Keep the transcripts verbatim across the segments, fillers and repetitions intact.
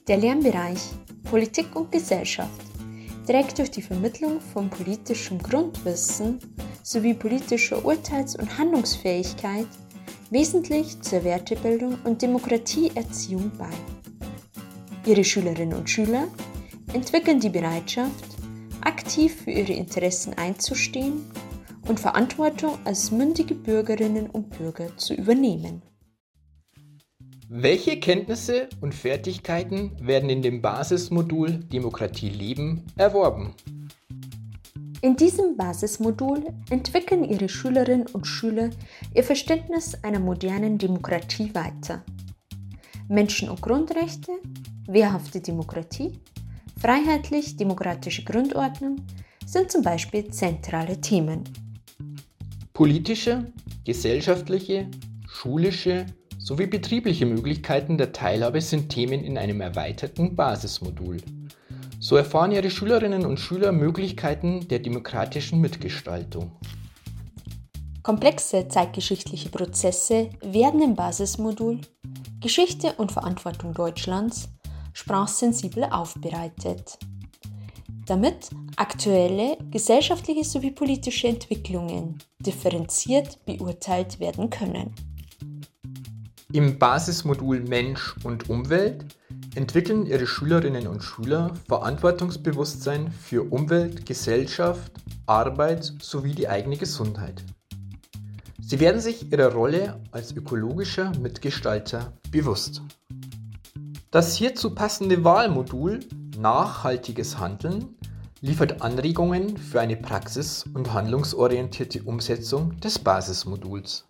Der Lernbereich Politik und Gesellschaft trägt durch die Vermittlung von politischem Grundwissen sowie politischer Urteils- und Handlungsfähigkeit wesentlich zur Wertebildung und Demokratieerziehung bei. Ihre Schülerinnen und Schüler entwickeln die Bereitschaft, aktiv für ihre Interessen einzustehen und Verantwortung als mündige Bürgerinnen und Bürger zu übernehmen. Welche Kenntnisse und Fertigkeiten werden in dem Basismodul Demokratie leben erworben? In diesem Basismodul entwickeln Ihre Schülerinnen und Schüler ihr Verständnis einer modernen Demokratie weiter. Menschen- und Grundrechte, wehrhafte Demokratie, freiheitlich-demokratische Grundordnung sind zum Beispiel zentrale Themen. Politische, gesellschaftliche, schulische sowie betriebliche Möglichkeiten der Teilhabe sind Themen in einem erweiterten Basismodul. So erfahren Ihre Schülerinnen und Schüler Möglichkeiten der demokratischen Mitgestaltung. Komplexe zeitgeschichtliche Prozesse werden im Basismodul Geschichte und Verantwortung Deutschlands sprachsensibel aufbereitet, damit aktuelle gesellschaftliche sowie politische Entwicklungen differenziert beurteilt werden können. Im Basismodul Mensch und Umwelt entwickeln Ihre Schülerinnen und Schüler Verantwortungsbewusstsein für Umwelt, Gesellschaft, Arbeit sowie die eigene Gesundheit. Sie werden sich ihrer Rolle als ökologischer Mitgestalter bewusst. Das hierzu passende Wahlmodul Nachhaltiges Handeln liefert Anregungen für eine praxis- und handlungsorientierte Umsetzung des Basismoduls.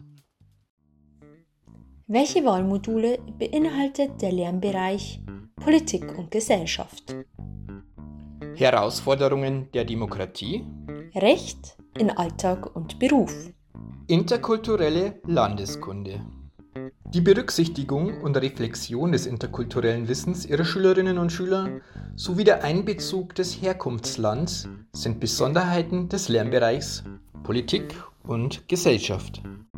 Welche Wahlmodule beinhaltet der Lernbereich Politik und Gesellschaft? Herausforderungen der Demokratie, Recht in Alltag und Beruf, interkulturelle Landeskunde. Die Berücksichtigung und Reflexion des interkulturellen Wissens Ihrer Schülerinnen und Schüler sowie der Einbezug des Herkunftslands sind Besonderheiten des Lernbereichs Politik und Gesellschaft.